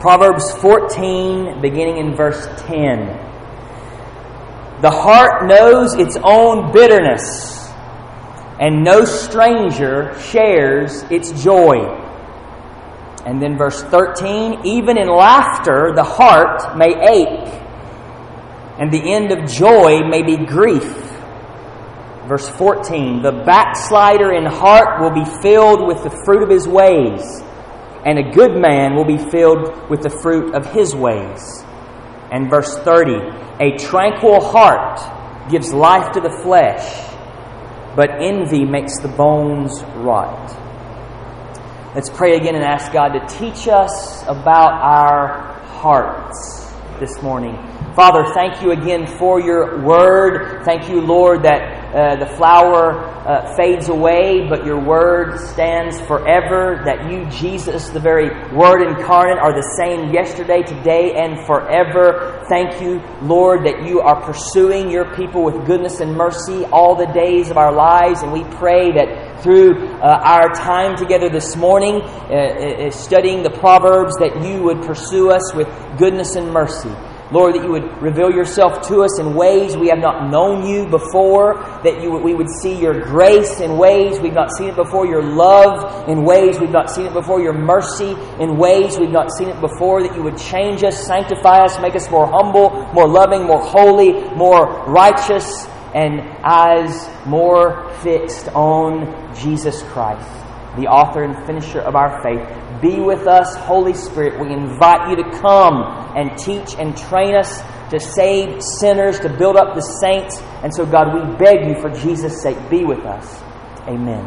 Proverbs 14, beginning in verse 10. The heart knows its own bitterness, and no stranger shares its joy. And then verse 13, even in laughter the heart may ache, and the end of joy may be grief. Verse 14, the backslider in heart will be filled with the fruit of his ways, and a good man will be filled with the fruit of his ways. And verse 30, a tranquil heart gives life to the flesh, but envy makes the bones rot. Let's pray again and ask God to teach us about our hearts this morning. Father, thank you again for your word. Thank you, Lord, that the flower fades away, but your word stands forever. That you, Jesus, the very Word incarnate, are the same yesterday, today, and forever. Thank you, Lord, that you are pursuing your people with goodness and mercy all the days of our lives. And we pray that through our time together this morning, studying the Proverbs, that you would pursue us with goodness and mercy. Lord, that you would reveal yourself to us in ways we have not known you before, that we would see your grace in ways we've not seen it before, your love in ways we've not seen it before, your mercy in ways we've not seen it before, that you would change us, sanctify us, make us more humble, more loving, more holy, more righteous, and eyes more fixed on Jesus Christ, the author and finisher of our faith. Be with us, Holy Spirit. We invite you to come and teach and train us to save sinners, to build up the saints. And so, God, we beg you for Jesus' sake, be with us. Amen.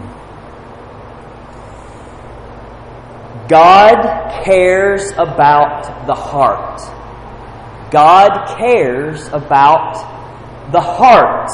God cares about the heart. God cares about the heart.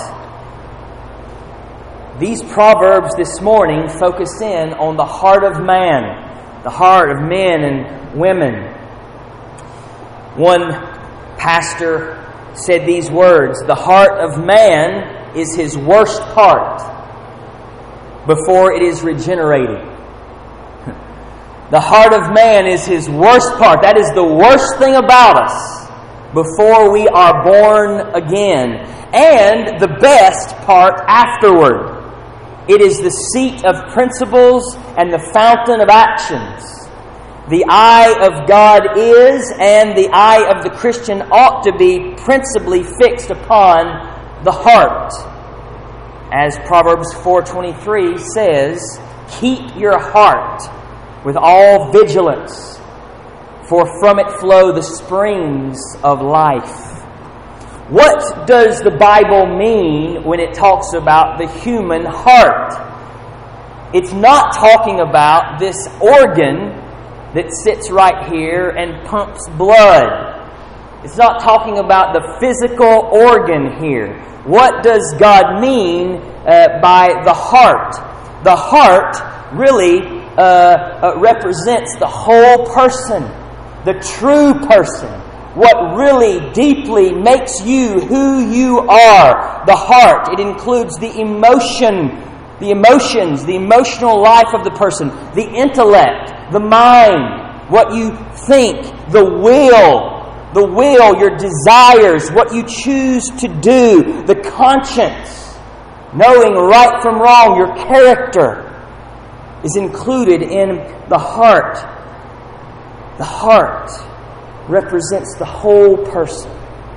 These Proverbs this morning focus in on the heart of man, the heart of men and women. One pastor said these words, the heart of man is his worst part before it is regenerated. The heart of man is his worst part. That is the worst thing about us before we are born again. And the best part afterward. It is the seat of principles and the fountain of actions. The eye of God is, and the eye of the Christian ought to be, principally fixed upon the heart. As Proverbs 4:23 says, keep your heart with all vigilance, for from it flow the springs of life. What does the Bible mean when it talks about the human heart? It's not talking about this organ that sits right here and pumps blood. It's not talking about the physical organ here. What does God mean by the heart? The heart really represents the whole person, the true person. What really deeply makes you who you are. The heart. It includes the emotions, the emotional life of the person, the intellect, the mind, what you think, the will, your desires, what you choose to do, the conscience, knowing right from wrong, your character is included in the heart. The heart represents the whole person.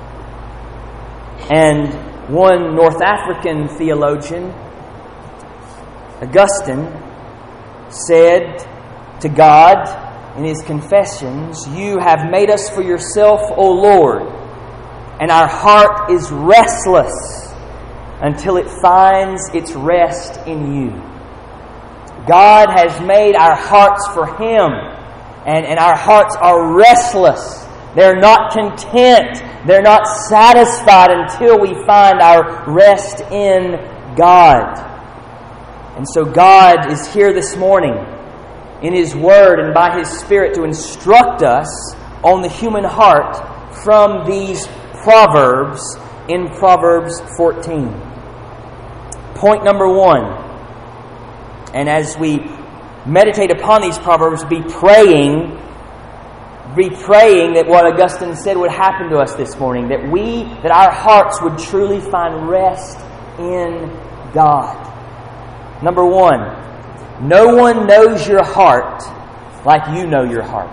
And one North African theologian, Augustine, said to God in his Confessions, you have made us for yourself, O Lord, and our heart is restless until it finds its rest in you. God has made our hearts for Him. And our hearts are restless. They're not content. They're not satisfied until we find our rest in God. And so God is here this morning in His Word and by His Spirit to instruct us on the human heart from these Proverbs in Proverbs 14. Point number 1. And as we meditate upon these Proverbs, be praying be praying that what Augustine said would happen to us this morning, that our hearts would truly find rest in God. Number one, no one knows your heart like you know your heart.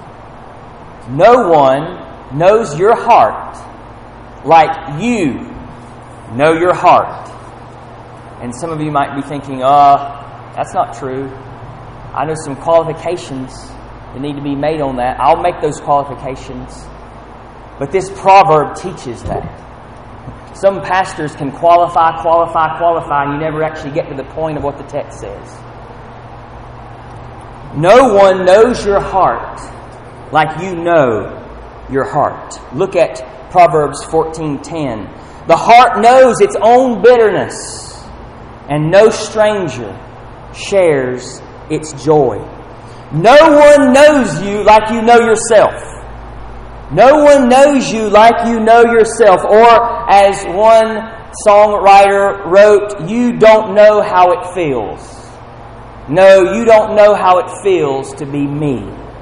No one knows your heart like you know your heart. And some of you might be thinking, that's not true. I know some qualifications that need to be made on that. I'll make those qualifications. But this proverb teaches that. Some pastors can qualify, and you never actually get to the point of what the text says. No one knows your heart like you know your heart. Look at Proverbs 14:10. The heart knows its own bitterness, and no stranger shares its joy. No one knows you like you know yourself. No one knows you like you know yourself. Or as one songwriter wrote, you don't know how it feels. No, you don't know how it feels to be me.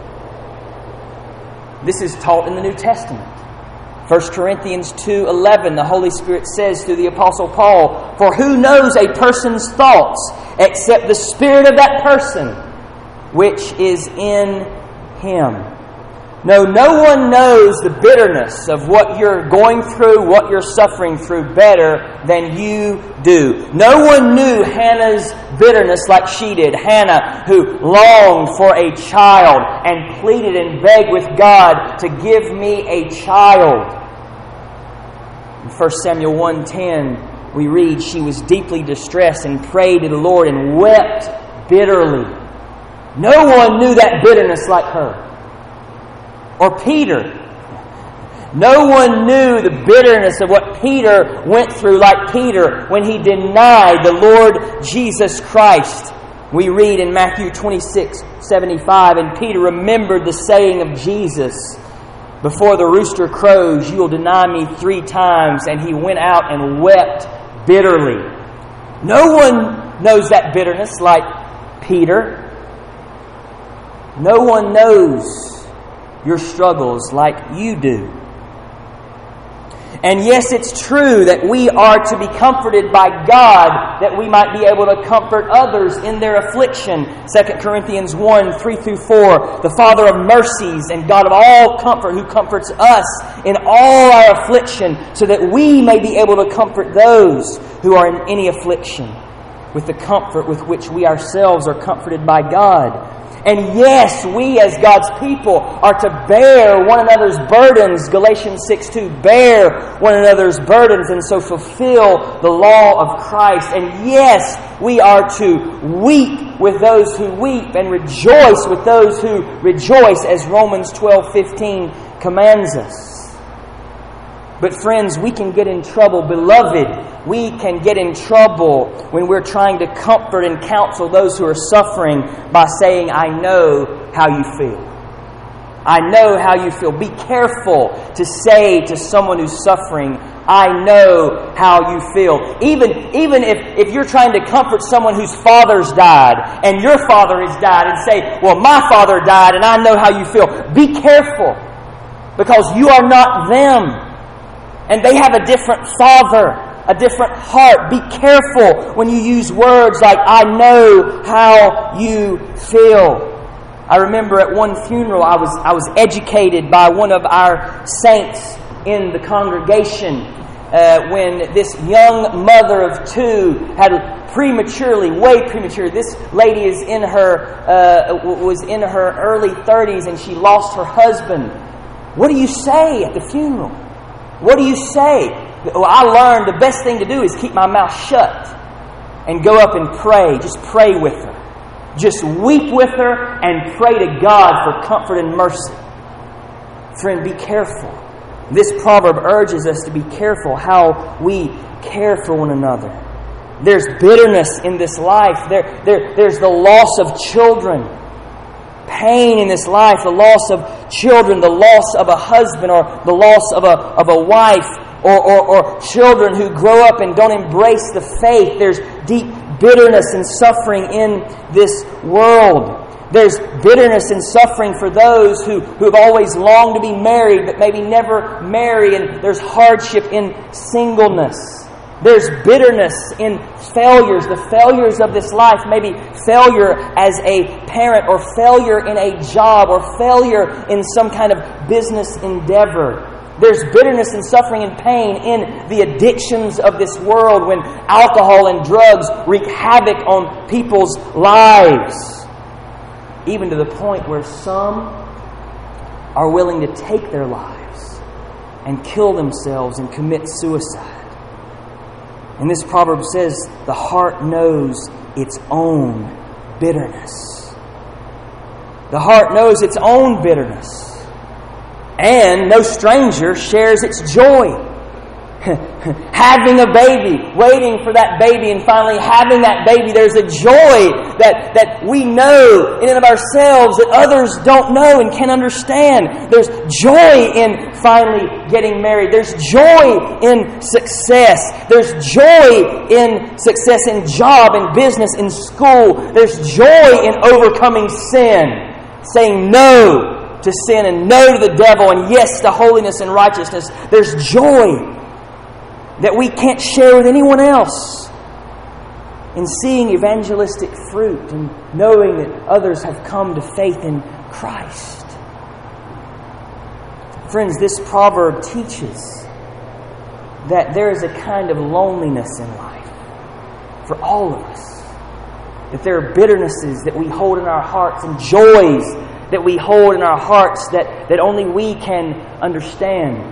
This is taught in the New Testament. 1 Corinthians 2:11, the Holy Spirit says through the Apostle Paul, for who knows a person's thoughts except the spirit of that person which is in him? No one knows the bitterness of what you're going through, what you're suffering through better than you do. No one knew Hannah's bitterness like she did. Hannah, who longed for a child and pleaded and begged with God to give me a child. In 1 Samuel 1:10, we read, she was deeply distressed and prayed to the Lord and wept bitterly. No one knew that bitterness like her. Or Peter. No one knew the bitterness of what Peter went through like Peter when he denied the Lord Jesus Christ. We read in Matthew 26:75, and Peter remembered the saying of Jesus, before the rooster crows, you will deny me 3 times. And he went out and wept bitterly. No one knows that bitterness like Peter. No one knows your struggles like you do. And yes, it's true that we are to be comforted by God, that we might be able to comfort others in their affliction. 2 Corinthians 1:3-4, the Father of mercies and God of all comfort, who comforts us in all our affliction, so that we may be able to comfort those who are in any affliction with the comfort with which we ourselves are comforted by God. And yes, we as God's people are to bear one another's burdens. Galatians 6:2, bear one another's burdens and so fulfill the law of Christ. And yes, we are to weep with those who weep and rejoice with those who rejoice, as Romans 12:15 commands us. But friends, we can get in trouble. Beloved, we can get in trouble when we're trying to comfort and counsel those who are suffering by saying, I know how you feel. I know how you feel. Be careful to say to someone who's suffering, I know how you feel. Even if you're trying to comfort someone whose father's died and your father has died, and say, well, my father died and I know how you feel. Be careful, because you are not them. And they have a different father, a different heart. Be careful when you use words like, I know how you feel. I remember at one funeral, I was educated by one of our saints in the congregation when this young mother of 2 had way premature. This lady is was in her early 30s, and she lost her husband. What do you say at the funeral? What do you say? Well, I learned the best thing to do is keep my mouth shut and go up and pray. Just pray with her. Just weep with her and pray to God for comfort and mercy. Friend, be careful. This proverb urges us to be careful how we care for one another. There's bitterness in this life. There's the loss of children. Pain in this life, the loss of children, the loss of a husband, or the loss of a wife, or children who grow up and don't embrace the faith. There's deep bitterness and suffering in this world. There's bitterness and suffering for those who have always longed to be married but maybe never marry, and there's hardship in singleness. There's bitterness in failures, the failures of this life, maybe failure as a parent or failure in a job or failure in some kind of business endeavor. There's bitterness and suffering and pain in the addictions of this world when alcohol and drugs wreak havoc on people's lives. Even to the point where some are willing to take their lives and kill themselves and commit suicide. And this proverb says, the heart knows its own bitterness. The heart knows its own bitterness. And no stranger shares its joy. Having a baby, waiting for that baby, and finally having that baby, there's a joy that we know in and of ourselves that others don't know and can't understand. There's joy in finally getting married. There's joy in success. There's joy in success in job, in business, in school. There's joy in overcoming sin, saying no to sin and no to the devil and yes to holiness and righteousness. There's joy that we can't share with anyone else in seeing evangelistic fruit and knowing that others have come to faith in Christ. Friends, this proverb teaches that there is a kind of loneliness in life for all of us. That there are bitternesses that we hold in our hearts and joys that we hold in our hearts that only we can understand.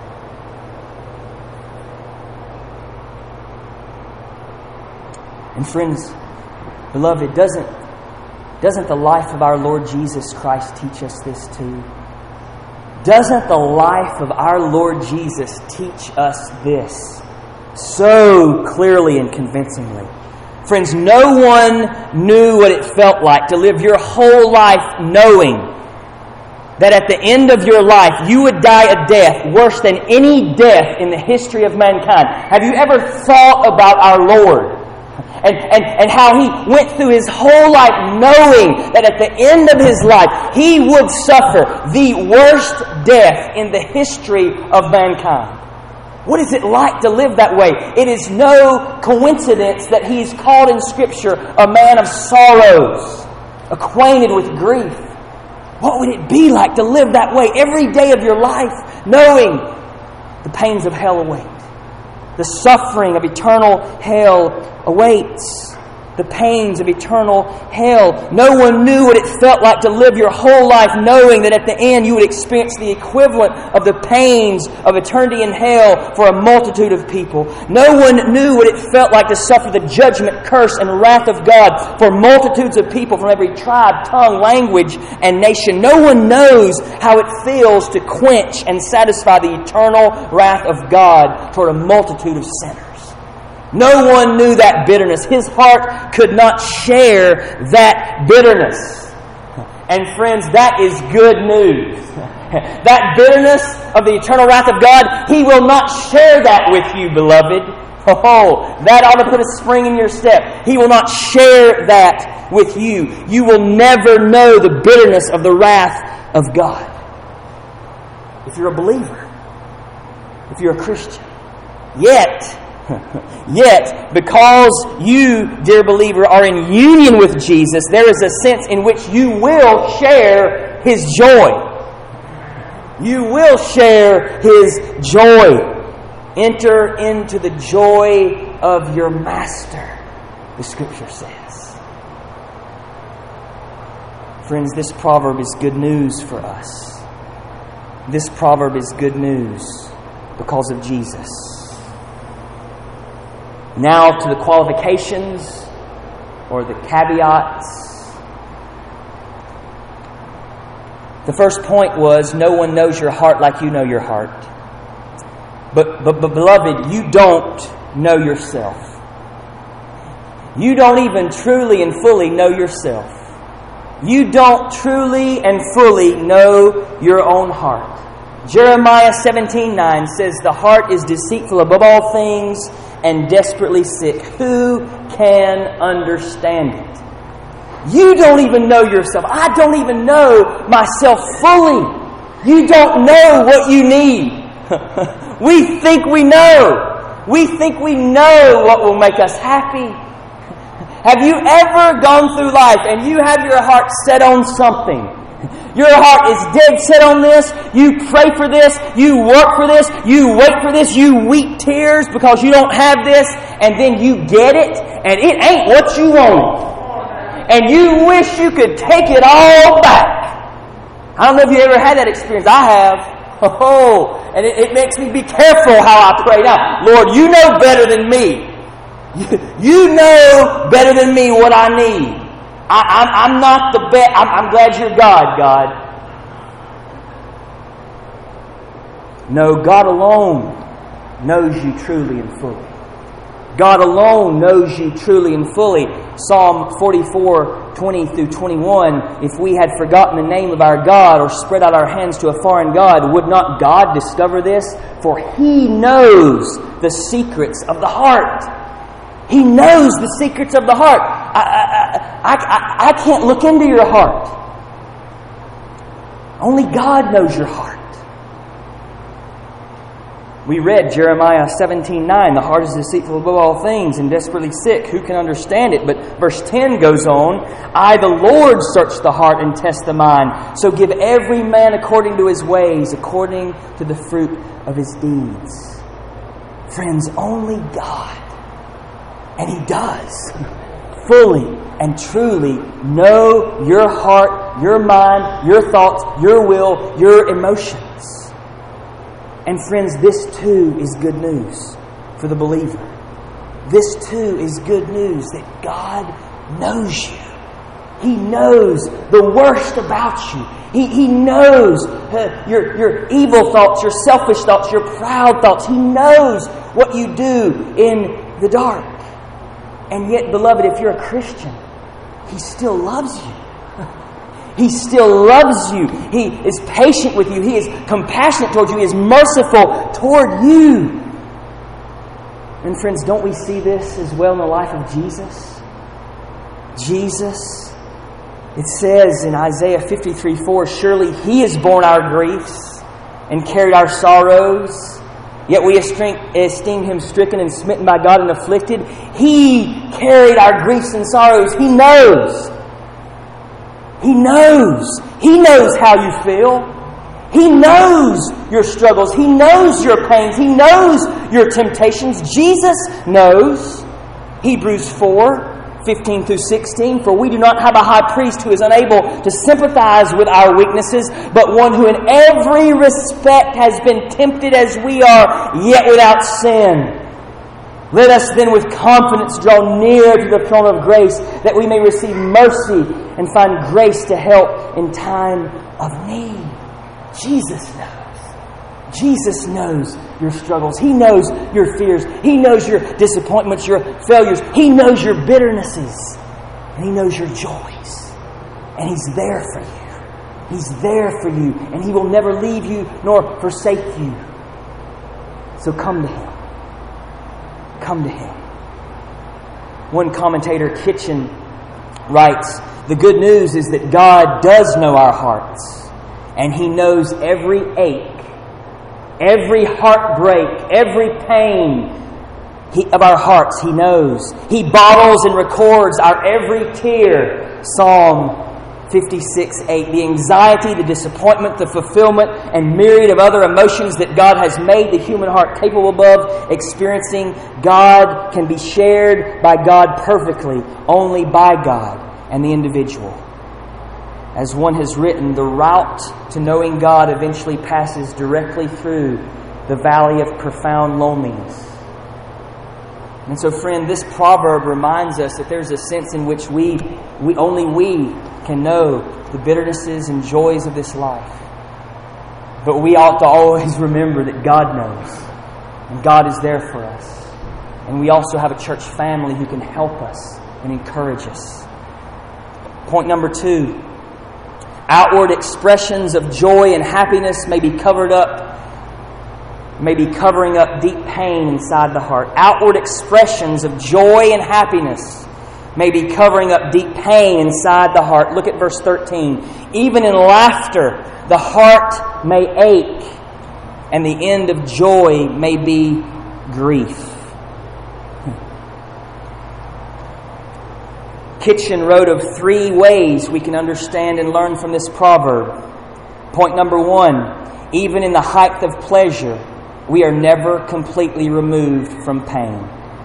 And friends, beloved, doesn't the life of our Lord Jesus Christ teach us this too? Doesn't the life of our Lord Jesus teach us this so clearly and convincingly? Friends, no one knew what it felt like to live your whole life knowing that at the end of your life you would die a death worse than any death in the history of mankind. Have you ever thought about our Lord? And how He went through His whole life knowing that at the end of His life He would suffer the worst death in the history of mankind. What is it like to live that way? It is no coincidence that He's called in Scripture a man of sorrows, acquainted with grief. What would it be like to live that way every day of your life, knowing the pains of hell await? The suffering of eternal hell awaits. The pains of eternal hell. No one knew what it felt like to live your whole life knowing that at the end you would experience the equivalent of the pains of eternity in hell for a multitude of people. No one knew what it felt like to suffer the judgment, curse, and wrath of God for multitudes of people from every tribe, tongue, language, and nation. No one knows how it feels to quench and satisfy the eternal wrath of God toward a multitude of sinners. No one knew that bitterness. His heart could not share that bitterness. And friends, that is good news. That bitterness of the eternal wrath of God, He will not share that with you, beloved. Oh, that ought to put a spring in your step. He will not share that with you. You will never know the bitterness of the wrath of God. If you're a believer, if you're a Christian. Yet, because you, dear believer, are in union with Jesus, there is a sense in which you will share His joy. You will share His joy. Enter into the joy of your Master, the Scripture says. Friends, this proverb is good news for us. This proverb is good news because of Jesus. Now to the qualifications or the caveats. The first point was, no one knows your heart like you know your heart. But beloved, you don't know yourself. You don't even truly and fully know yourself. You don't truly and fully know your own heart. Jeremiah 17:9 says, the heart is deceitful above all things and desperately sick. Who can understand it? You don't even know yourself. I don't even know myself fully. You don't know what you need. We think we know. We think we know what will make us happy. Have you ever gone through life and you have your heart set on something? Your heart is dead set on this. You pray for this. You work for this. You wait for this. You weep tears because you don't have this. And then you get it and it ain't what you want. And you wish you could take it all back. I don't know if you ever had that experience. I have. Oh, and it makes me be careful how I pray now. Lord, you know better than me. You know better than me what I need. I'm not the best. I'm glad you're God. No, God alone knows you truly and fully. God alone knows you truly and fully. Psalm 44, 20 through 21. If we had forgotten the name of our God or spread out our hands to a foreign God, would not God discover this? For He knows the secrets of the heart. He knows the secrets of the heart. I can't look into your heart. Only God knows your heart. We read Jeremiah 17:9. The heart is deceitful above all things and desperately sick. Who can understand it? But verse 10 goes on. I, the Lord, search the heart and test the mind. So give every man according to his ways, according to the fruit of his deeds. Friends, only God. And He does fully and truly know your heart, your mind, your thoughts, your will, your emotions. And friends, this too is good news for the believer. This too is good news that God knows you. He knows the worst about you. He knows your evil thoughts, your selfish thoughts, your proud thoughts. He knows what you do in the dark. And yet, beloved, if you're a Christian, He still loves you. He still loves you. He is patient with you. He is compassionate toward you. He is merciful toward you. And friends, don't we see this as well in the life of Jesus? Jesus, it says in Isaiah 53:4, surely He has borne our griefs and carried our sorrows. Yet we esteemed Him stricken and smitten by God and afflicted. He carried our griefs and sorrows. He knows. He knows. He knows how you feel. He knows your struggles. He knows your pains. He knows your temptations. Jesus knows. Hebrews 4:15 through 16. For we do not have a high priest who is unable to sympathize with our weaknesses, but one who in every respect has been tempted as we are, yet without sin. Let us then with confidence draw near to the throne of grace, that we may receive mercy and find grace to help in time of need. Jesus knows. Jesus knows your struggles. He knows your fears. He knows your disappointments, your failures. He knows your bitternesses. And He knows your joys. And He's there for you. He's there for you. And He will never leave you nor forsake you. So come to Him. Come to Him. One commentator, Kitchen, writes, the good news is that God does know our hearts. And He knows every ache, every heartbreak, every pain of our hearts. He knows. He bottles and records our every tear. Psalm 56:8. The anxiety, the disappointment, the fulfillment, and myriad of other emotions that God has made the human heart capable of experiencing, God can be shared by God perfectly, only by God and the individual. As one has written, the route to knowing God eventually passes directly through the valley of profound loneliness. And so, friend, this proverb reminds us that there's a sense in which we can know the bitternesses and joys of this life. But we ought to always remember that God knows. And God is there for us. And we also have a church family who can help us and encourage us. Point number 2. Outward expressions of joy and happiness may be covering up deep pain inside the heart. Outward expressions of joy and happiness may be covering up deep pain inside the heart. Look at verse 13. Even in laughter, the heart may ache, and the end of joy may be grief. Kitchen wrote of 3 ways we can understand and learn from this proverb. Point number 1, even in the height of pleasure, we are never completely removed from pain.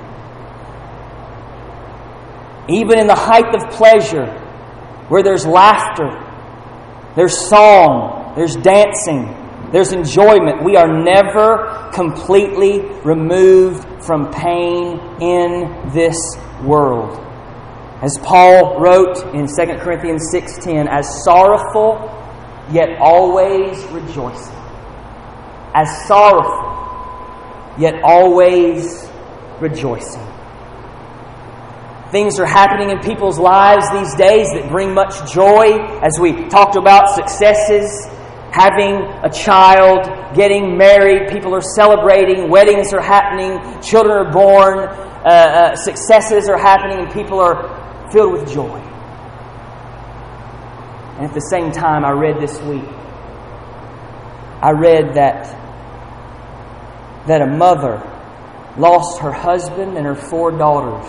Even in the height of pleasure, where there's laughter, there's song, there's dancing, there's enjoyment, we are never completely removed from pain in this world. As Paul wrote in 2 Corinthians 6:10, as sorrowful, yet always rejoicing. As sorrowful, yet always rejoicing. Things are happening in people's lives these days that bring much joy. As we talked about, successes, having a child, getting married, people are celebrating, weddings are happening, children are born, successes are happening, and people are filled with joy. And at the same time, I read this week, that a mother lost her husband and her 4 daughters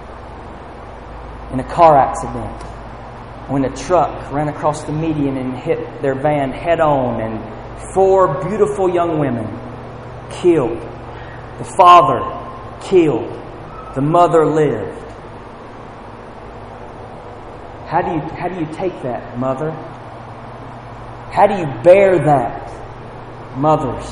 in a car accident when a truck ran across the median and hit their van head on, and 4 beautiful young women killed. The father killed. The mother lived. How do you take that, mother? How do you bear that, mothers?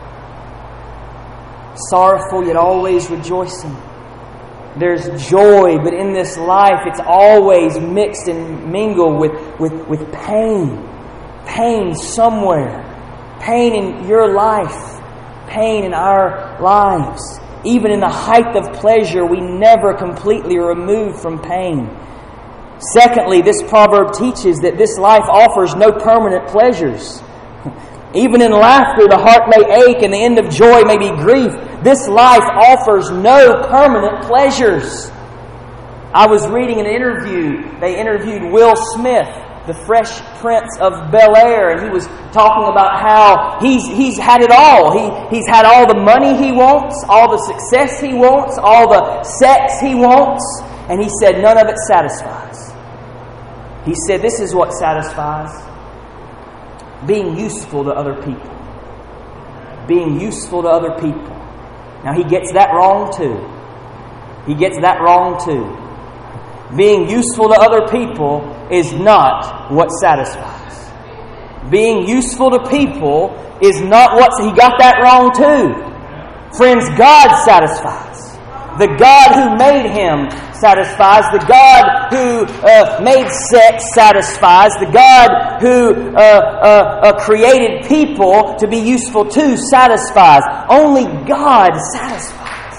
Sorrowful yet always rejoicing. There's joy, but in this life it's always mixed and mingled with pain. Pain somewhere. Pain in your life. Pain in our lives. Even in the height of pleasure, we never completely are removed from pain. Secondly, this proverb teaches that this life offers no permanent pleasures. Even in laughter, the heart may ache, and the end of joy may be grief. This life offers no permanent pleasures. I was reading an interview. They interviewed Will Smith, the Fresh Prince of Bel-Air, and he was talking about how he's had it all. He's had all the money he wants, all the success he wants, all the sex he wants, and he said none of it satisfies. He said this is what satisfies: being useful to other people. Being useful to other people. Now he gets that wrong too. He gets that wrong too. Being useful to other people is not what satisfies. Being useful to people is not what... He got that wrong too. Friends, God satisfies. The God who made him satisfies. The God who made sex satisfies. The God who created people to be useful to satisfies. Only God satisfies.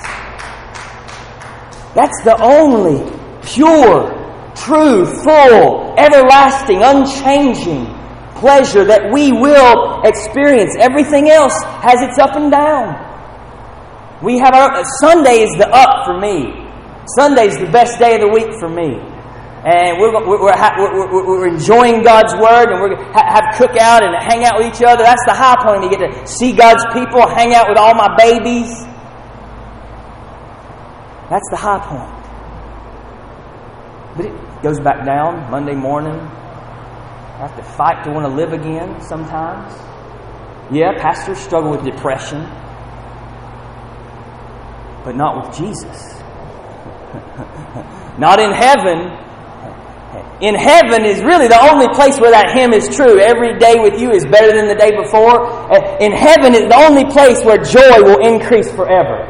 That's the only pure, true, full, everlasting, unchanging pleasure that we will experience. Everything else has its up and down. We have Sunday is the up for me. Sunday is the best day of the week for me. And we're enjoying God's Word, and we're going to have cookout and hang out with each other. That's the high point. You get to see God's people, hang out with all my babies. That's the high point. But it goes back down Monday morning. I have to fight to want to live again sometimes. Yeah, pastors struggle with depression. But not with Jesus. Not in heaven. In heaven is really the only place where that hymn is true. Every day with you is better than the day before. In heaven is the only place where joy will increase forever.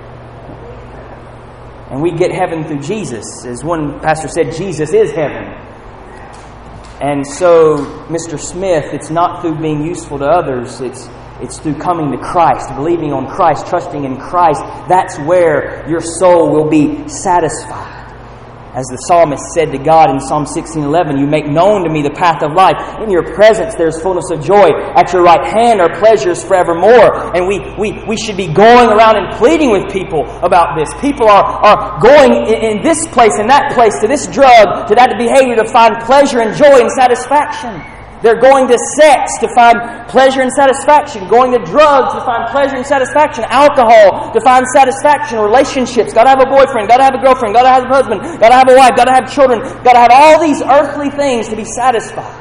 And we get heaven through Jesus. As one pastor said, Jesus is heaven. And so, Mr. Smith, it's not through being useful to others. It's through coming to Christ, believing on Christ, trusting in Christ. That's where your soul will be satisfied. As the psalmist said to God in Psalm 16:11, "You make known to me the path of life. In your presence there is fullness of joy. At your right hand are pleasures forevermore." And we should be going around and pleading with people about this. People are going in this place, in that place, to this drug, to that behavior to find pleasure and joy and satisfaction. They're going to sex to find pleasure and satisfaction. Going to drugs to find pleasure and satisfaction. Alcohol to find satisfaction. Relationships. Got to have a boyfriend. Got to have a girlfriend. Got to have a husband. Got to have a wife. Got to have children. Got to have all these earthly things to be satisfied.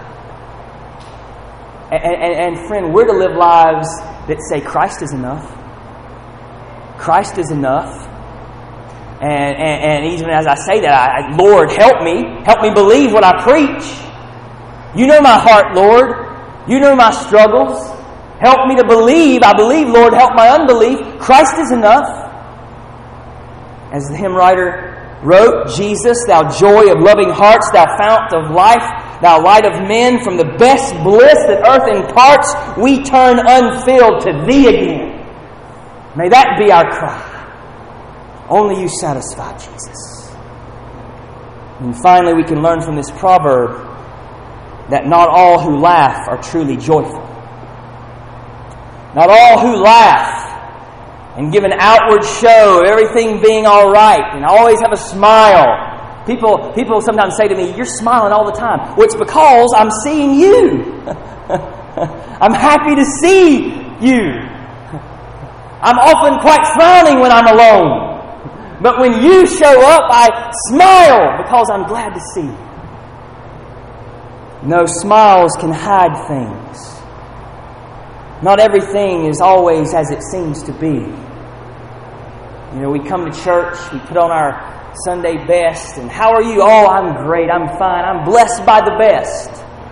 And friend, we're to live lives that say Christ is enough. Christ is enough. And even as I say that, Lord, help me. Help me believe what I preach. You know my heart, Lord. You know my struggles. Help me to believe. I believe, Lord. Help my unbelief. Christ is enough. As the hymn writer wrote, "Jesus, thou joy of loving hearts, thou fount of life, thou light of men, from the best bliss that earth imparts, we turn unfilled to Thee again." May that be our cry. Only You satisfy, Jesus. And finally, we can learn from this proverb that not all who laugh are truly joyful. Not all who laugh and give an outward show, everything being all right, and always have a smile. People sometimes say to me, "You're smiling all the time." Well, it's because I'm seeing you. I'm happy to see you. I'm often quite frowning when I'm alone. But when you show up, I smile because I'm glad to see you. No, smiles can hide things. Not everything is always as it seems to be. You know, we come to church, we put on our Sunday best, and how are you? "Oh, I'm great, I'm fine, I'm blessed by the best."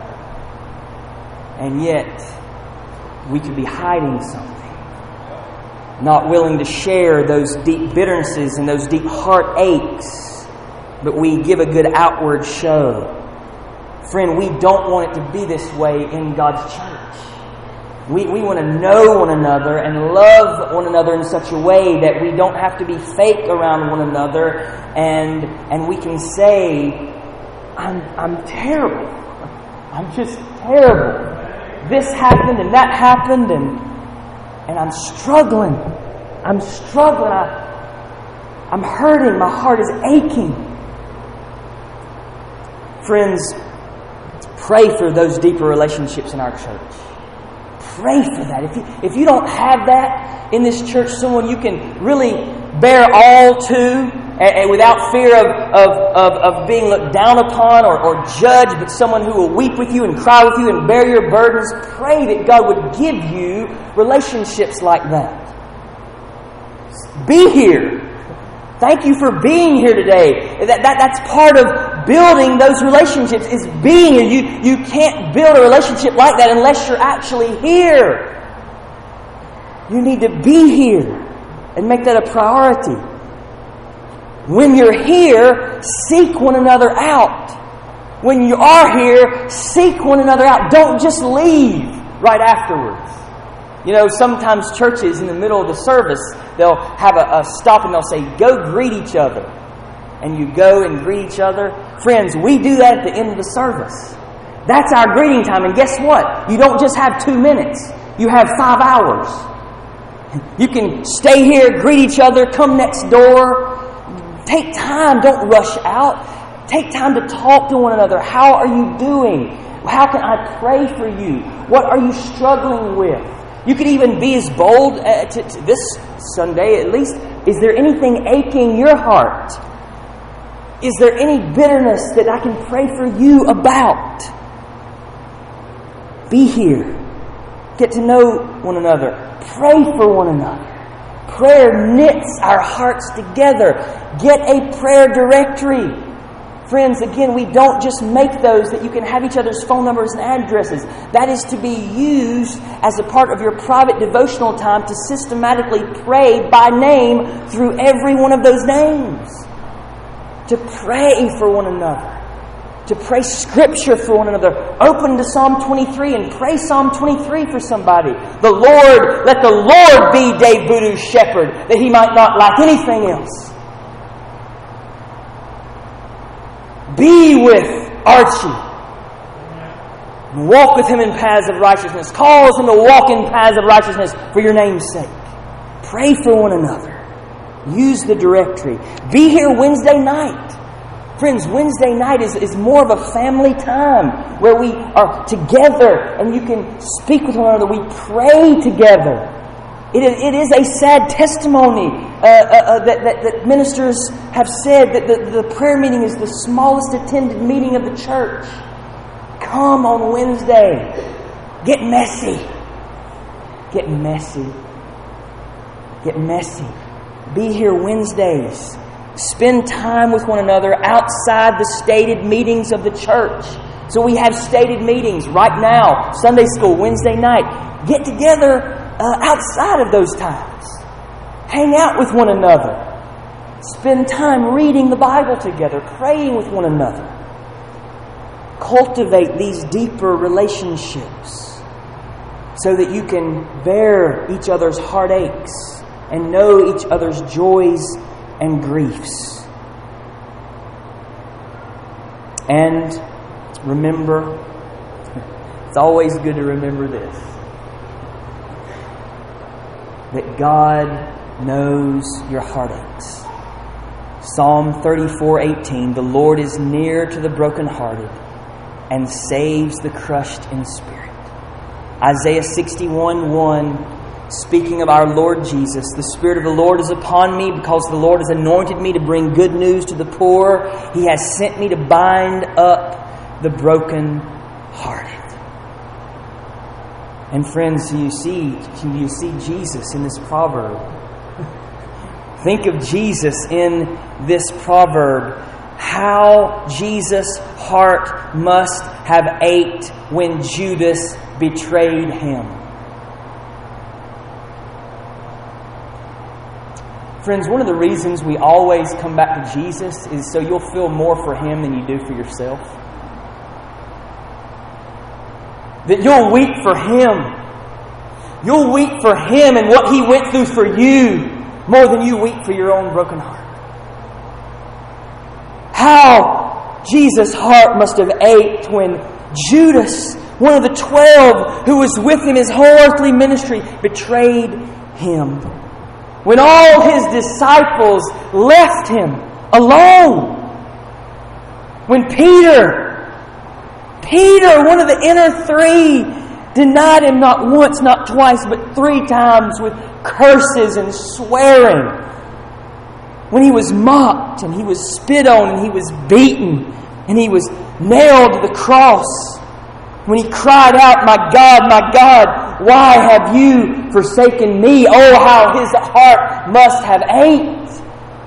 And yet, we could be hiding something. Not willing to share those deep bitternesses and those deep heartaches, but we give a good outward show. Friend, we don't want it to be this way in God's church. We want to know one another and love one another in such a way that we don't have to be fake around one another, and we can say, I'm terrible. I'm just terrible. This happened and that happened, and I'm struggling. I'm struggling. I'm hurting. My heart is aching. Friends, pray for those deeper relationships in our church. Pray for that. If you don't have that in this church, someone you can really bear all to, and without fear of being looked down upon or judged, but someone who will weep with you and cry with you and bear your burdens, pray that God would give you relationships like that. Be here. Thank you for being here today. That's part of building those relationships, is being here. You can't build a relationship like that unless you're actually here. You need to be here and make that a priority. When you're here, seek one another out. When you are here, seek one another out. Don't just leave right afterwards. You know, sometimes churches in the middle of the service, they'll have a stop and they'll say, "Go greet each other." And you go and greet each other. Friends, we do that at the end of the service. That's our greeting time. And guess what? You don't just have 2 minutes. You have 5 hours. You can stay here, greet each other, come next door. Take time. Don't rush out. Take time to talk to one another. How are you doing? How can I pray for you? What are you struggling with? You could even be as bold to this Sunday at least. Is there anything aching your heart? Is there any bitterness that I can pray for you about? Be here. Get to know one another. Pray for one another. Prayer knits our hearts together. Get a prayer directory. Friends, again, we don't just make those that you can have each other's phone numbers and addresses. That is to be used as a part of your private devotional time to systematically pray by name through every one of those names. To pray for one another. To pray Scripture for one another. Open to Psalm 23 and pray Psalm 23 for somebody. Let the Lord be Dave Boodoo's shepherd, that he might not lack anything else. Be with Archie. Walk with him in paths of righteousness. Cause him to walk in paths of righteousness for your name's sake. Pray for one another. Use the directory. Be here Wednesday night. Friends, Wednesday night is more of a family time where we are together and you can speak with one another. We pray together. It is a sad testimony that ministers have said that the prayer meeting is the smallest attended meeting of the church. Come on Wednesday. Get messy. Get messy. Get messy. Be here Wednesdays. Spend time with one another outside the stated meetings of the church. So we have stated meetings right now. Sunday school, Wednesday night. Get together outside of those times. Hang out with one another. Spend time reading the Bible together, praying with one another. Cultivate these deeper relationships so that you can bear each other's heartaches and know each other's joys and griefs. And remember, it's always good to remember this, that God knows your heartaches. Psalm 34:18, the Lord is near to the brokenhearted and saves the crushed in spirit. Isaiah 61:1, speaking of our Lord Jesus, the Spirit of the Lord is upon me because the Lord has anointed me to bring good news to the poor. He has sent me to bind up the brokenhearted. And friends, do you see Jesus in this proverb? Think of Jesus in this proverb. How Jesus' heart must have ached when Judas betrayed him. Friends, one of the reasons we always come back to Jesus is so you'll feel more for Him than you do for yourself. That you'll weep for Him. You'll weep for Him and what He went through for you more than you weep for your own broken heart. How Jesus' heart must have ached when Judas, one of the 12 who was with Him his whole earthly ministry, betrayed Him. When all His disciples left Him alone. When Peter, one of the inner three, denied Him not once, not twice, but 3 times with curses and swearing. When He was mocked and He was spit on and He was beaten and He was nailed to the cross. When He cried out, my God, why have you forsaken me? Oh, how His heart must have ached.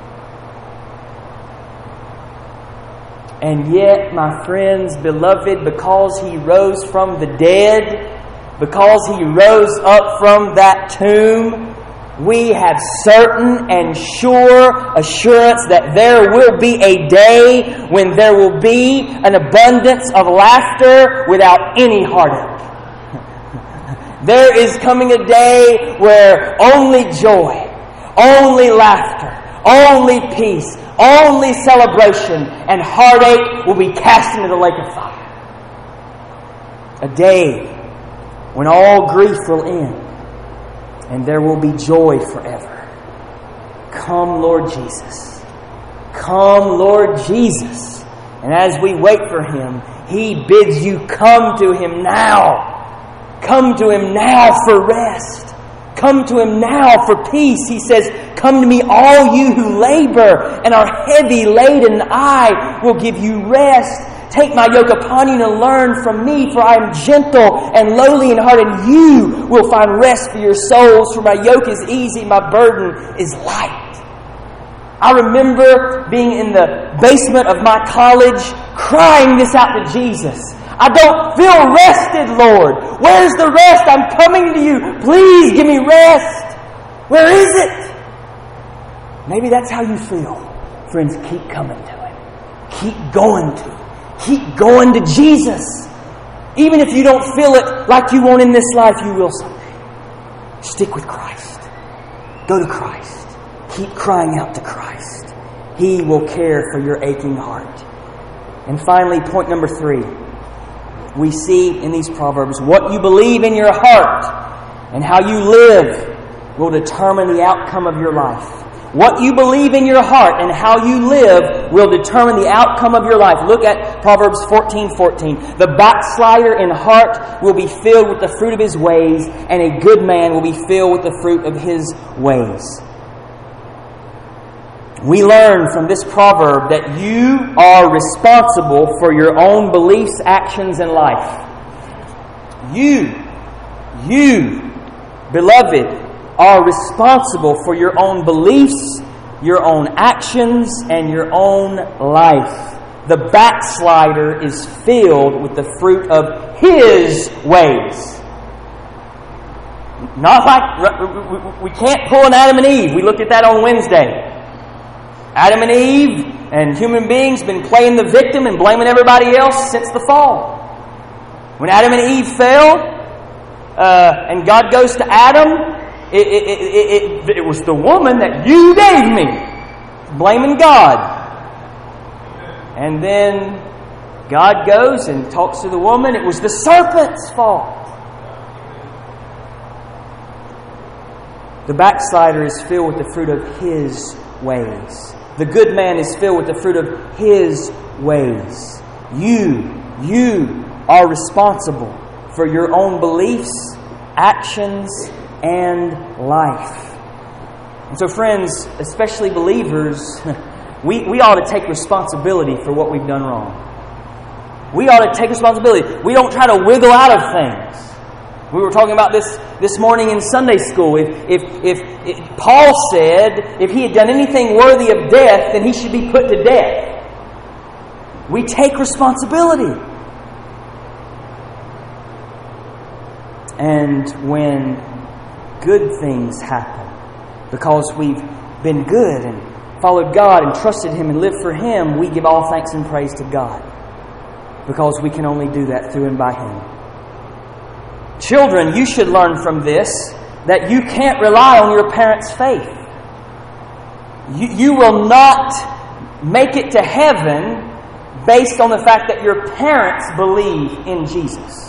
And yet, my friends, beloved, because He rose from the dead, because He rose up from that tomb, we have certain and sure assurance that there will be a day when there will be an abundance of laughter without any heartache. There is coming a day where only joy, only laughter, only peace, only celebration, and heartache will be cast into the lake of fire. A day when all grief will end and there will be joy forever. Come, Lord Jesus. Come, Lord Jesus. And as we wait for Him, He bids you come to Him now. Come to Him now for rest. Come to Him now for peace. He says, come to me, all you who labor and are heavy laden, and I will give you rest. Take my yoke upon you and learn from me, for I am gentle and lowly in heart, and you will find rest for your souls. For my yoke is easy, my burden is light. I remember being in the basement of my college, crying this out to Jesus. I don't feel rested, Lord. Where's the rest? I'm coming to you. Please give me rest. Where is it? Maybe that's how you feel. Friends, keep coming to Him. Keep going to Him. Keep going to Jesus. Even if you don't feel it like you won't in this life, you will someday. Stick with Christ. Go to Christ. Keep crying out to Christ. He will care for your aching heart. And finally, point number 3. We see in these Proverbs, what you believe in your heart and how you live will determine the outcome of your life. What you believe in your heart and how you live will determine the outcome of your life. Look at Proverbs 14:14. The backslider in heart will be filled with the fruit of his ways, and a good man will be filled with the fruit of his ways. We learn from this proverb that you are responsible for your own beliefs, actions, and life. You, beloved, are responsible for your own beliefs, your own actions, and your own life. The backslider is filled with the fruit of his ways. Not like, we can't pull an Adam and Eve. We looked at that on Wednesday. Adam and Eve and human beings been playing the victim and blaming everybody else since the fall. When Adam and Eve fell, and God goes to Adam, it was the woman that you gave me, blaming God. And then God goes and talks to the woman. It was the serpent's fault. The backslider is filled with the fruit of his ways. The good man is filled with the fruit of his ways. You are responsible for your own beliefs, actions, and life. And so, friends, especially believers, we ought to take responsibility for what we've done wrong. We ought to take responsibility. We don't try to wiggle out of things. We were talking about this morning in Sunday school. If Paul said if he had done anything worthy of death, then he should be put to death. We take responsibility. And when good things happen, because we've been good and followed God and trusted Him and lived for Him, we give all thanks and praise to God, because we can only do that through and by Him. Children, you should learn from this that you can't rely on your parents' faith. You will not make it to heaven based on the fact that your parents believe in Jesus.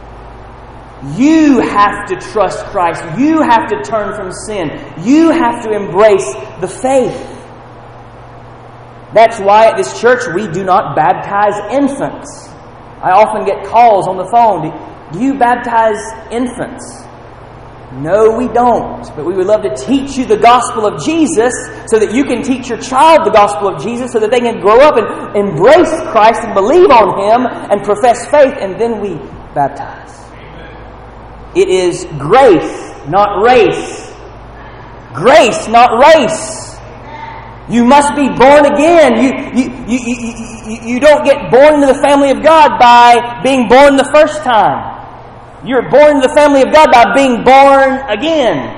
You have to trust Christ. You have to turn from sin. You have to embrace the faith. That's why at this church we do not baptize infants. I often get calls on the phone. Do you baptize infants? No, we don't. But we would love to teach you the gospel of Jesus so that you can teach your child the gospel of Jesus so that they can grow up and embrace Christ and believe on Him and profess faith, and then we baptize. It is grace, not race. Grace, not race. You must be born again. You don't get born into the family of God by being born the first time. You're born into the family of God by being born again.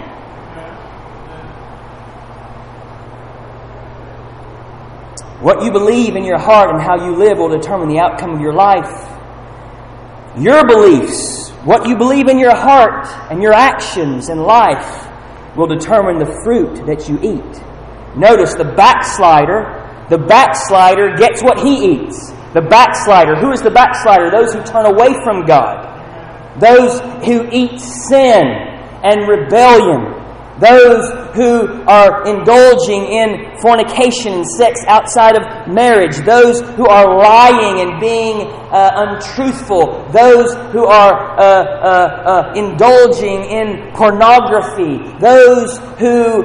What you believe in your heart and how you live will determine the outcome of your life. Your beliefs, what you believe in your heart and your actions and life will determine the fruit that you eat. Notice the backslider gets what he eats. The backslider, who is the backslider? Those who turn away from God. Those who eat sin and rebellion. Those who are indulging in fornication and sex outside of marriage. Those who are lying and being untruthful. Those who are indulging in pornography. Those who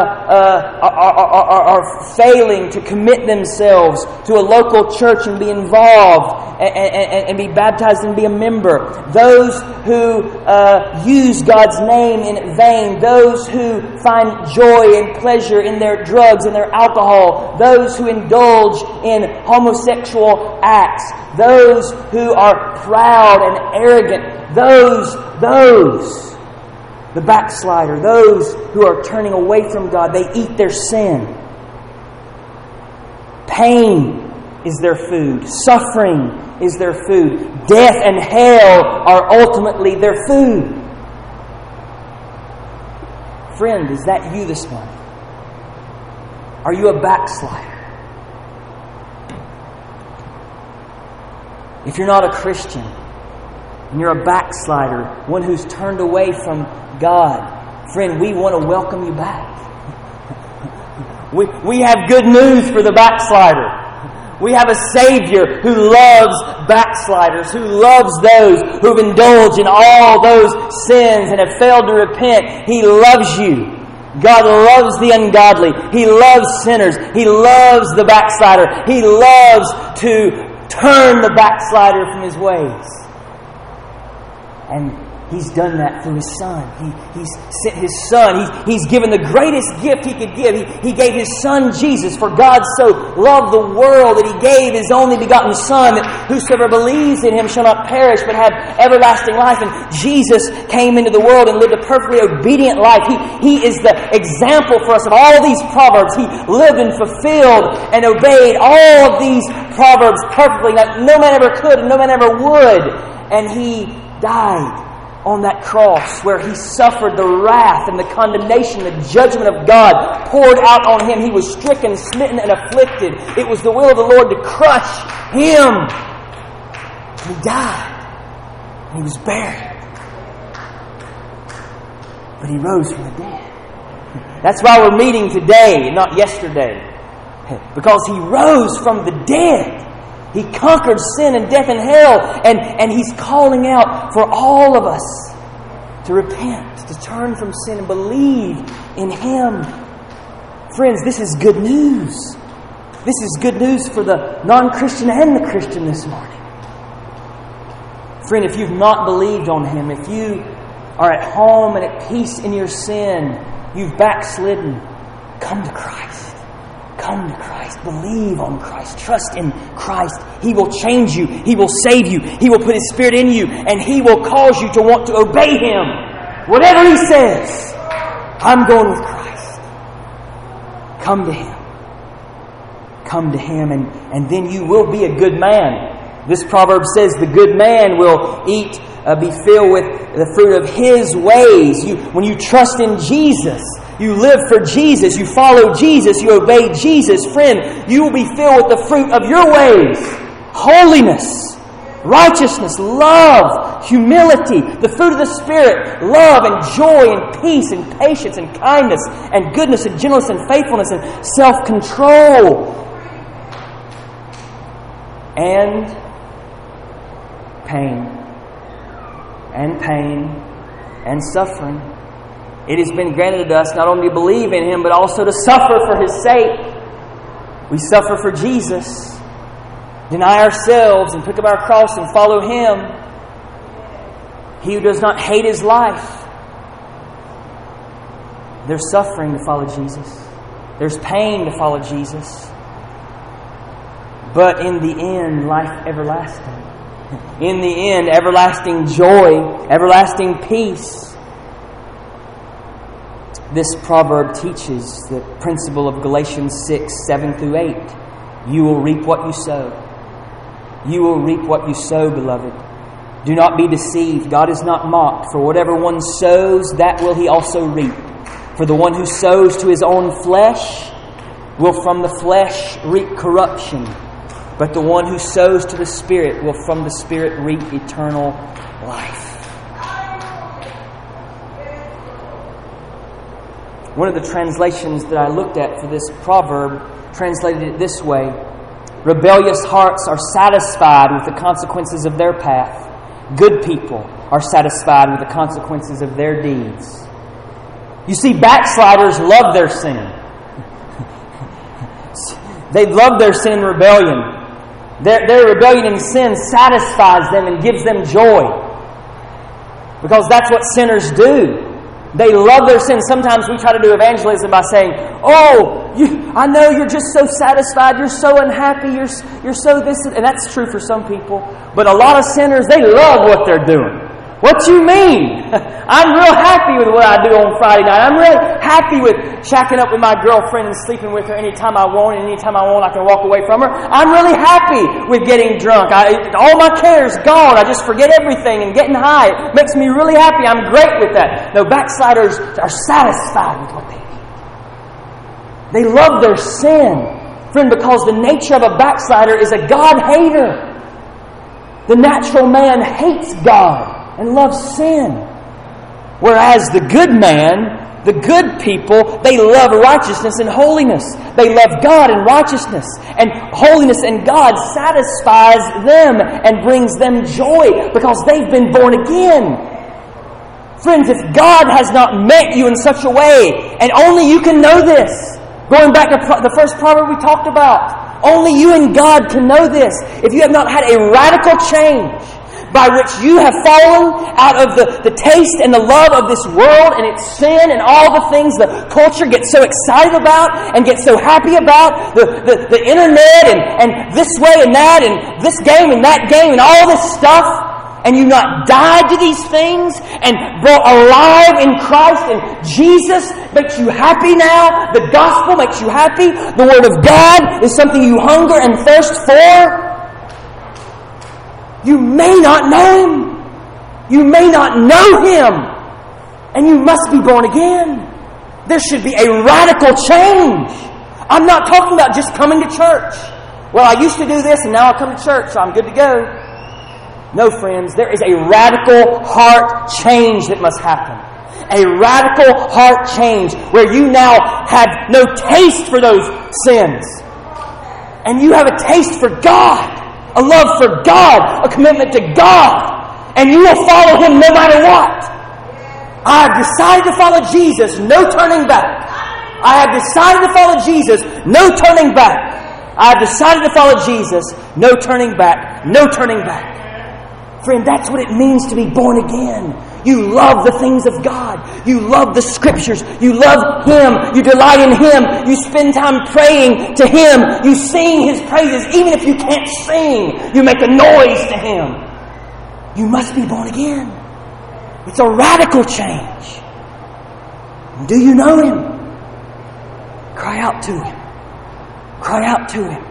are failing to commit themselves to a local church and be involved and be baptized and be a member. Those who use God's name in vain. Those who find joy and pleasure in their drugs and their alcohol. Those who indulge in homosexual acts. Those who are proud and arrogant. Those, the backslider, those who are turning away from God, they eat their sin. Pain is their food. Suffering is their food. Death and hell are ultimately their food. Friend, is that you this morning? Are you a backslider? If you're not a Christian, and you're a backslider, one who's turned away from God, friend, we want to welcome you back. We have good news for the backslider. We have a Savior who loves backsliders, who loves those who've indulged in all those sins and have failed to repent. He loves you. God loves the ungodly. He loves sinners. He loves the backslider. He loves to turn the backslider from his ways. And He's done that through His Son. He's sent His Son. He's given the greatest gift He could give. He gave His Son Jesus. For God so loved the world that He gave His only begotten Son, that whosoever believes in Him shall not perish but have everlasting life. And Jesus came into the world and lived a perfectly obedient life. He is the example for us of all these proverbs. He lived and fulfilled and obeyed all of these proverbs perfectly. Now, no man ever could and no man ever would. And He died on that cross where He suffered the wrath and the condemnation, the judgment of God poured out on Him. He was stricken, smitten, and afflicted. It was the will of the Lord to crush Him. And He died. And He was buried. But He rose from the dead. That's why we're meeting today and not yesterday. Because He rose from the dead. He conquered sin and death and hell. And He's calling out for all of us to repent, to turn from sin and believe in Him. Friends, this is good news. This is good news for the non-Christian and the Christian this morning. Friend, if you've not believed on Him, if you are at home and at peace in your sin, you've backslidden, come to Christ. Come to Christ. Believe on Christ. Trust in Christ. He will change you. He will save you. He will put His Spirit in you. And He will cause you to want to obey Him. Whatever He says, I'm going with Christ. Come to Him. Come to Him and then you will be a good man. This proverb says the good man will be filled with the fruit of his ways. When you trust in Jesus, you live for Jesus, you follow Jesus, you obey Jesus, friend, you will be filled with the fruit of your ways. Holiness, righteousness, love, humility, the fruit of the Spirit, love and joy and peace and patience and kindness and goodness and gentleness and faithfulness and self-control. And pain and suffering. It has been granted to us not only to believe in Him, but also to suffer for His sake. We suffer for Jesus, deny ourselves and pick up our cross and follow Him. He who does not hate his life, there's suffering to follow Jesus. There's pain to follow Jesus. But in the end, life everlasting. In the end, everlasting joy, everlasting peace. This proverb teaches the principle of Galatians 6, 7 through 8. You will reap what you sow. You will reap what you sow, beloved. Do not be deceived. God is not mocked. For whatever one sows, that will he also reap. For the one who sows to his own flesh will from the flesh reap corruption. But the one who sows to the Spirit will from the Spirit reap eternal life. One of the translations that I looked at for this proverb translated it this way. Rebellious hearts are satisfied with the consequences of their path. Good people are satisfied with the consequences of their deeds. You see, backsliders love their sin. They love their sin and rebellion. Their rebellion and sin satisfies them and gives them joy. Because that's what sinners do. They love their sin. Sometimes we try to do evangelism by saying, I know you're just so satisfied, you're so unhappy, you're so this, and that's true for some people. But a lot of sinners, they love what they're doing. What you mean? I'm real happy with what I do on Friday night. I'm real happy with shacking up with my girlfriend and sleeping with her anytime I want, and anytime I want I can walk away from her. I'm really happy with getting drunk. All my care's gone. I just forget everything and getting high. It makes me really happy. I'm great with that. No, backsliders are satisfied with what they do. They love their sin. Friend, because the nature of a backslider is a God-hater. The natural man hates God and loves sin. Whereas the good man, the good people, they love righteousness and holiness. They love God and righteousness. And holiness and God satisfies them and brings them joy because they've been born again. Friends, if God has not met you in such a way, and only you can know this, going back to the first proverb we talked about, only you and God can know this. If you have not had a radical change by which you have fallen out of the taste and the love of this world and its sin and all the things the culture gets so excited about and gets so happy about, the internet and this way and that and this game and that game and all this stuff, and you not died to these things and brought alive in Christ, and Jesus makes you happy now, the gospel makes you happy, the Word of God is something you hunger and thirst for, you may not know Him. You may not know Him. And you must be born again. There should be a radical change. I'm not talking about just coming to church. Well, I used to do this and now I come to church, so I'm good to go. No, friends, there is a radical heart change that must happen. A radical heart change where you now have no taste for those sins. And you have a taste for God. A love for God, a commitment to God, and you will follow Him no matter what. I have decided to follow Jesus, no turning back. I have decided to follow Jesus, no turning back. I have decided to follow Jesus, no turning back, no turning back. Friend, that's what it means to be born again. You love the things of God. You love the Scriptures. You love Him. You delight in Him. You spend time praying to Him. You sing His praises. Even if you can't sing, you make a noise to Him. You must be born again. It's a radical change. Do you know Him? Cry out to Him. Cry out to Him.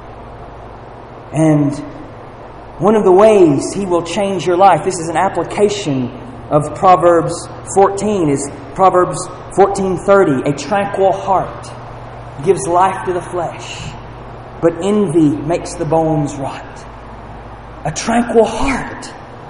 And one of the ways He will change your life, this is an application of Proverbs 14, is Proverbs 14:30. A tranquil heart gives life to the flesh, but envy makes the bones rot. A tranquil heart.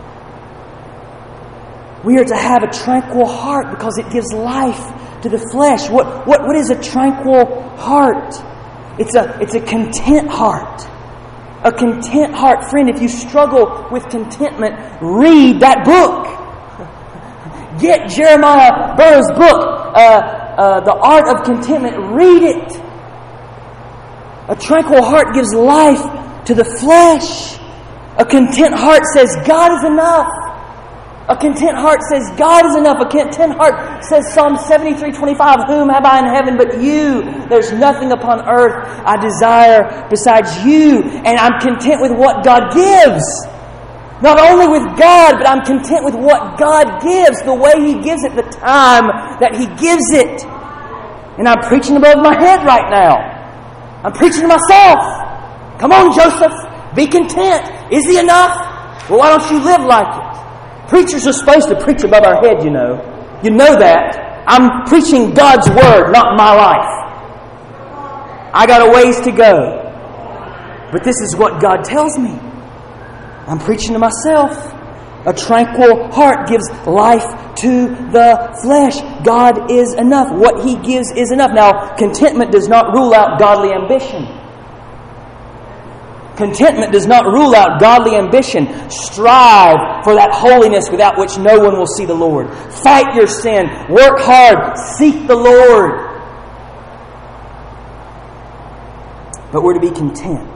We are to have a tranquil heart because it gives life to the flesh. What is a tranquil heart? It's a content heart. A content heart. Friend, if you struggle with contentment, read that book. Get Jeremiah Burroughs' book, The Art of Contentment. Read it. A tranquil heart gives life to the flesh. A content heart says, God is enough. A content heart says, God is enough. A content heart says, Psalm 73:25, whom have I in heaven but you? There's nothing upon earth I desire besides you. And I'm content with what God gives. Not only with God, but I'm content with what God gives, the way He gives it, the time that He gives it. And I'm preaching above my head right now. I'm preaching to myself. Come on, Joseph. Be content. Is He enough? Well, why don't you live like it? Preachers are supposed to preach above our head, you know. You know that. I'm preaching God's Word, not my life. I got a ways to go. But this is what God tells me. I'm preaching to myself. A tranquil heart gives life to the flesh. God is enough. What He gives is enough. Now, contentment does not rule out godly ambition. Contentment does not rule out godly ambition. Strive for that holiness without which no one will see the Lord. Fight your sin. Work hard. Seek the Lord. But we're to be content.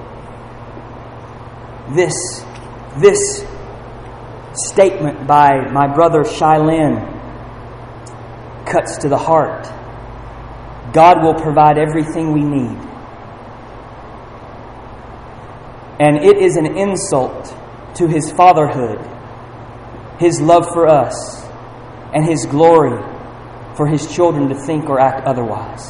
This statement by my brother Shai Lin cuts to the heart. God will provide everything we need. And it is an insult to His fatherhood, His love for us, and His glory for His children to think or act otherwise.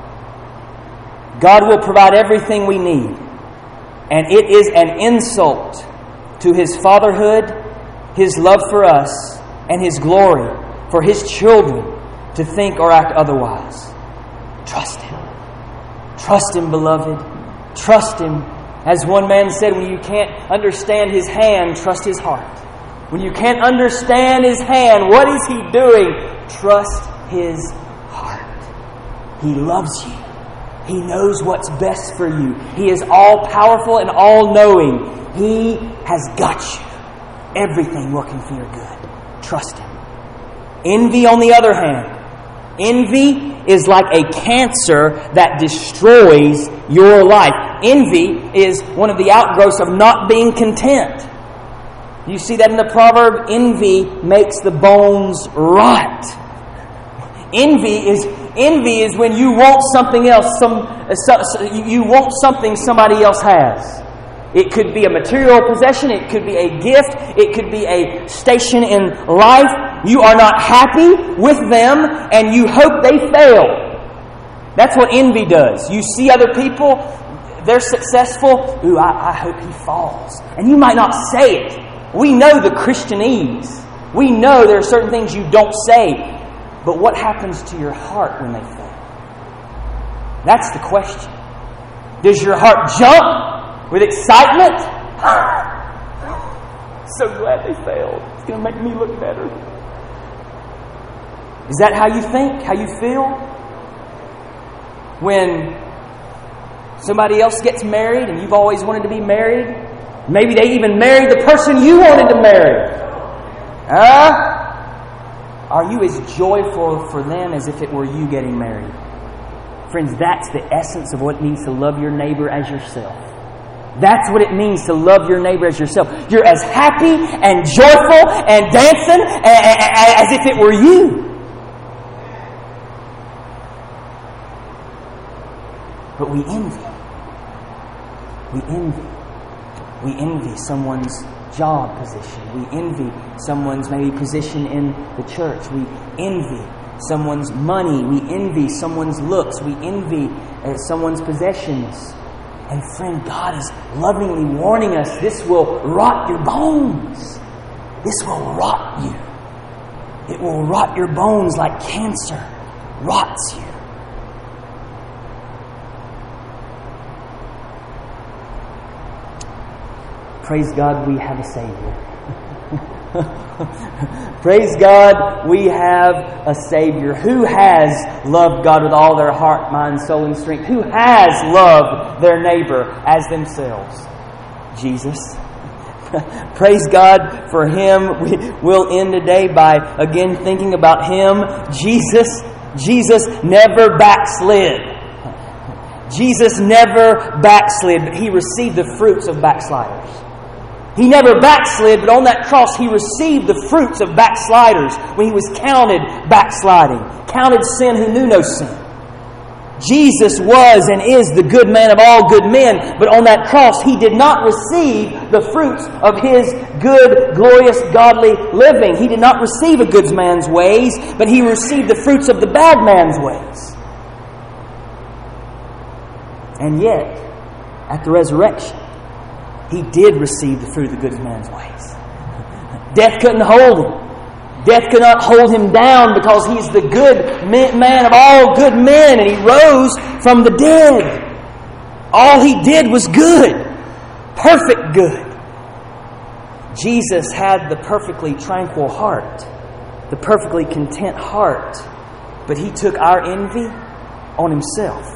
God will provide everything we need. And it is an insult to His fatherhood, His love for us, and His glory for His children to think or act otherwise. Trust Him. Trust Him, beloved. Trust Him As one man said, when you can't understand his hand, trust his heart. When you can't understand his hand, what is he doing? Trust his heart. He loves you. He knows what's best for you. He is all-powerful and all-knowing. He has got you. Everything working for your good. Trust Him. Envy, on the other hand, envy is like a cancer that destroys your life. Envy is one of the outgrowths of not being content. You see that in the proverb, envy makes the bones rot. Envy is when you want something else. You want something somebody else has. It could be a material possession. It could be a gift. It could be a station in life. You are not happy with them and you hope they fail. That's what envy does. You see other people, they're successful. Ooh, I hope he falls. And you might not say it. We know the Christianese. We know there are certain things you don't say. But what happens to your heart when they fail? That's the question. Does your heart jump with excitement? So glad they failed. It's going to make me look better. Is that how you think? How you feel? When somebody else gets married and you've always wanted to be married, maybe they even married the person you wanted to marry. Are you as joyful for them as if it were you getting married? Friends, that's the essence of what it means to love your neighbor as yourself. That's what it means to love your neighbor as yourself. You're as happy and joyful and dancing as if it were you. But we envy. We envy. We envy someone's job position. We envy someone's maybe position in the church. We envy someone's money. We envy someone's looks. We envy someone's possessions. And friend, God is lovingly warning us, this will rot your bones. This will rot you. It will rot your bones like cancer rots you. Praise God, we have a Savior. Praise God, we have a Savior. Who has loved God with all their heart, mind, soul, and strength? Who has loved their neighbor as themselves? Jesus. Praise God for Him. We'll end today by again thinking about Him. Jesus never backslid. Jesus never backslid, but He received the fruits of backsliders. He never backslid, but on that cross He received the fruits of backsliders when He was counted backsliding, counted sin who knew no sin. Jesus was and is the good man of all good men, but on that cross He did not receive the fruits of His good, glorious, godly living. He did not receive a good man's ways, but He received the fruits of the bad man's ways. And yet, at the resurrection, He did receive the fruit of the good man's ways. Death couldn't hold Him. Death could not hold Him down because He's the good man of all good men, and He rose from the dead. All He did was good. Perfect good. Jesus had the perfectly tranquil heart, the perfectly content heart, but He took our envy on Himself.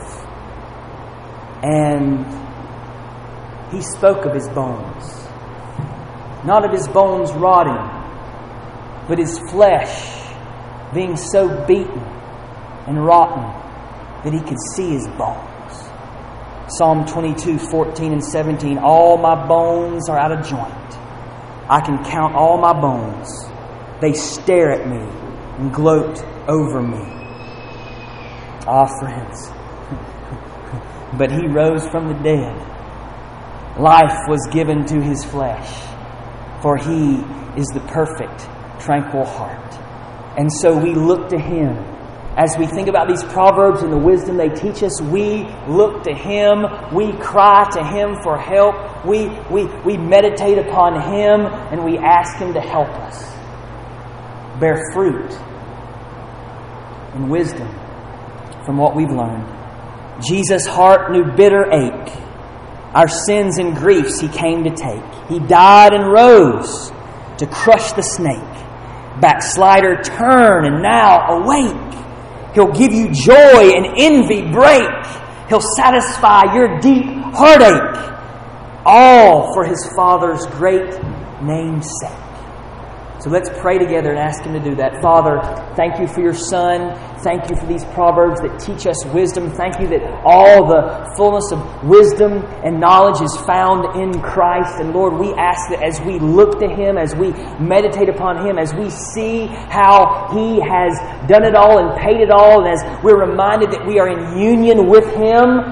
And He spoke of His bones. Not of His bones rotting, but His flesh being so beaten and rotten that He could see His bones. Psalm 22, 14 and 17. All my bones are out of joint. I can count all my bones. They stare at me and gloat over me. Ah, friends. But He rose from the dead. Life was given to His flesh, for He is the perfect, tranquil heart. And so we look to Him. As we think about these proverbs and the wisdom they teach us, we look to Him. We cry to Him for help. We meditate upon Him and we ask Him to help us bear fruit and wisdom from what we've learned. Jesus' heart knew bitter ache. Our sins and griefs He came to take. He died and rose to crush the snake. Backslider, turn and now awake. He'll give you joy and envy break. He'll satisfy your deep heartache. All for His Father's great name's sake. So let's pray together and ask Him to do that. Father, thank You for Your Son. Thank You for these proverbs that teach us wisdom. Thank You that all the fullness of wisdom and knowledge is found in Christ. And Lord, we ask that as we look to Him, as we meditate upon Him, as we see how He has done it all and paid it all, and as we're reminded that we are in union with Him,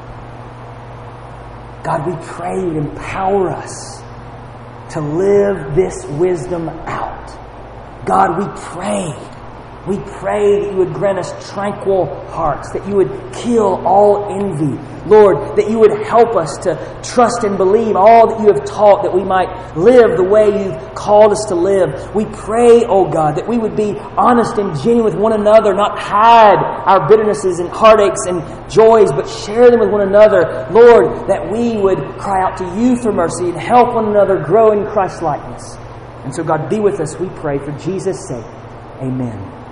God, we pray You would empower us to live this wisdom out. God, we pray that You would grant us tranquil hearts, that You would kill all envy. Lord, that You would help us to trust and believe all that You have taught, that we might live the way You've called us to live. We pray, oh God, that we would be honest and genuine with one another, not hide our bitternesses and heartaches and joys, but share them with one another. Lord, that we would cry out to You for mercy and help one another grow in Christ-likeness. And so God, be with us, we pray, for Jesus' sake. Amen.